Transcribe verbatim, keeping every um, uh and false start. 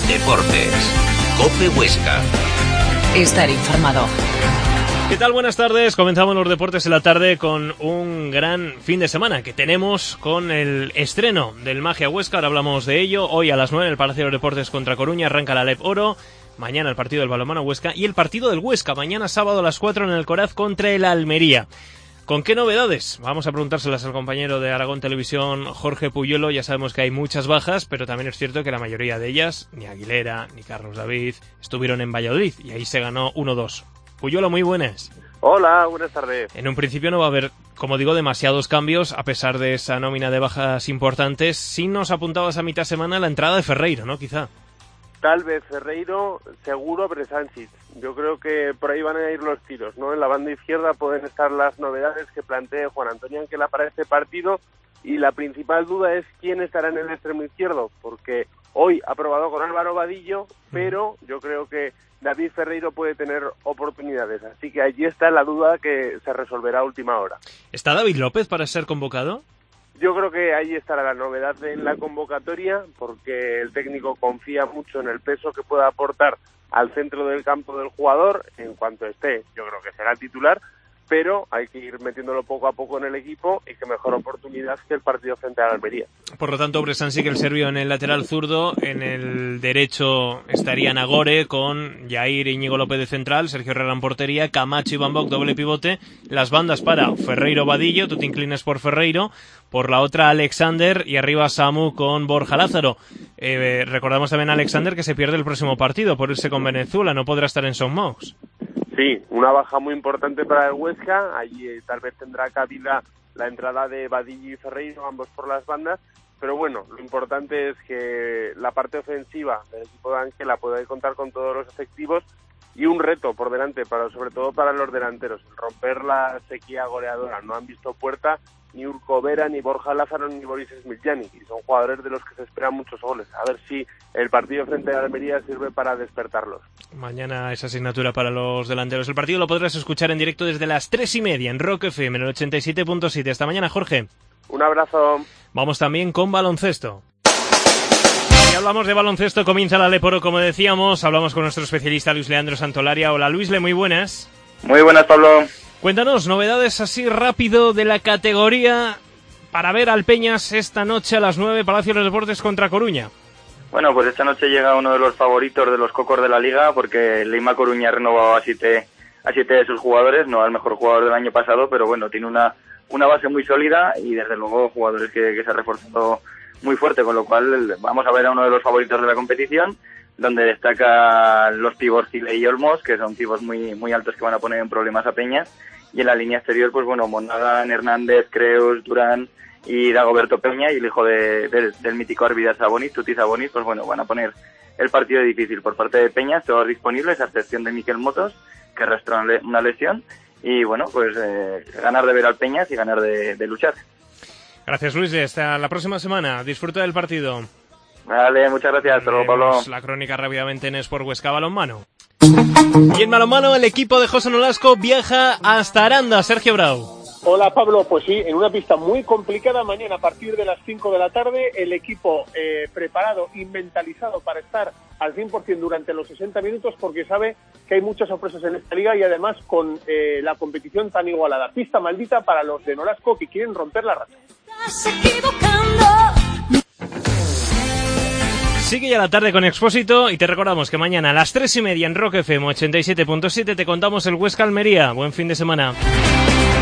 Deportes. COPE Huesca. Estar informado. ¿Qué tal? Buenas tardes. Comenzamos los deportes en la tarde con un gran fin de semana que tenemos con el estreno del Magia Huesca. Ahora hablamos de ello. Hoy a las nueve en el Palacio de los Deportes contra Coruña arranca la L E P Oro. Mañana el partido del balonmano Huesca y el partido del Huesca. Mañana sábado a las cuatro en el Coraz contra el Almería. ¿Con qué novedades? Vamos a preguntárselas al compañero de Aragón Televisión, Jorge Puyuelo. Ya sabemos que hay muchas bajas, pero también es cierto que la mayoría de ellas, ni Aguilera, ni Carlos David, estuvieron en Valladolid y ahí se ganó uno dos. Puyuelo, muy buenas. Hola, buenas tardes. En un principio no va a haber, como digo, demasiados cambios, a pesar de esa nómina de bajas importantes. Sí nos apuntabas a mitad semana la entrada de Ferreiro, ¿no? Quizá. Tal vez Ferreiro, seguro Bresánchez. Yo creo que por ahí van a ir los tiros, ¿no? En la banda izquierda pueden estar las novedades que plantee Juan Antonio Anquela para este partido, y la principal duda es quién estará en el extremo izquierdo, porque hoy ha probado con Álvaro Vadillo, pero yo creo que David Ferreiro puede tener oportunidades, así que allí está la duda que se resolverá a última hora. ¿Está David López para ser convocado? Yo creo que ahí estará la novedad en la convocatoria, porque el técnico confía mucho en el peso que pueda aportar al centro del campo del jugador. En cuanto esté, yo creo que será titular, pero hay que ir metiéndolo poco a poco en el equipo y que mejor oportunidad que el partido frente a la Almería. Por lo tanto, Bresánchez, el serbio en el lateral zurdo, en el derecho estaría Nagore con Jair Íñigo López de central, Sergio Herrera en portería, Camacho y Van Bock doble pivote, las bandas para Ferreiro Vadillo, tú te inclinas por Ferreiro, por la otra Alexander y arriba Samu con Borja Lázaro. Eh, recordamos también a Alexander que se pierde el próximo partido por irse con Venezuela, no podrá estar en Son Mox. Sí, una baja muy importante para el Huesca. Allí eh, tal vez tendrá cabida la entrada de Vadillo y Ferreiro, ambos por las bandas, pero bueno, lo importante es que la parte ofensiva del equipo de Anquela pueda contar con todos los efectivos, y un reto por delante, para sobre todo para los delanteros, romper la sequía goleadora. No han visto puerta ni Urco Vera, ni Borja Lázaro, ni Boris Smiljanic, y son jugadores de los que se esperan muchos goles. A ver si el partido frente a Almería sirve para despertarlos. Mañana esa asignatura para los delanteros. El partido lo podrás escuchar en directo desde las tres y media en Rock F M en el ochenta y siete punto siete. Hasta mañana, Jorge. Un abrazo. Vamos también con baloncesto. Y hablamos de baloncesto, comienza la L E P Oro, como decíamos. Hablamos con nuestro especialista Luis Leandro Santolaria. Hola, Luisle, muy buenas. Muy buenas, Pablo. Cuéntanos, novedades así rápido de la categoría para ver al Peñas esta noche a las nueve, Palacio de los Deportes contra Coruña. Bueno, pues esta noche llega uno de los favoritos de los cocos de la liga, porque Leima Coruña ha renovado a siete, a siete de sus jugadores, no al mejor jugador del año pasado, pero bueno, tiene una, una base muy sólida y desde luego jugadores que, que se ha reforzado muy fuerte, con lo cual vamos a ver a uno de los favoritos de la competición, donde destacan los pibos Cile y Olmos, que son pibos muy muy altos que van a poner en problemas a Peñas, y en la línea exterior, pues bueno, Monaghan, Hernández, Creus, Durán y Dagoberto Peña, y el hijo de, de, del mítico Arvidas Sabonis, Tuti Sabonis, pues bueno, van a poner el partido difícil por parte de Peñas, todos disponibles, a excepción de Miquel Motos, que arrastra una lesión, y bueno, pues eh, ganar de ver al Peñas y ganar de, de luchar. Gracias, Luis. Hasta la próxima semana. Disfruta del partido. Vale, muchas gracias. Hasta luego, Pablo. La crónica rápidamente en Sport Huesca Balonmano. Y en balonmano, el equipo de José Nolasco viaja hasta Aranda. Sergio Brau. Hola, Pablo. Pues sí, en una pista muy complicada. Mañana a partir de las cinco de la tarde, el equipo eh, preparado y mentalizado para estar al cien por ciento durante los sesenta minutos, porque sabe que hay muchas sorpresas en esta liga y además con eh, la competición tan igualada. Pista maldita para los de Nolasco que quieren romper la racha. Sigue ya la tarde con Expósito y te recordamos que mañana a las tres y media en Rock F M ochenta y siete punto siete te contamos el Huesca Almería. Buen fin de semana.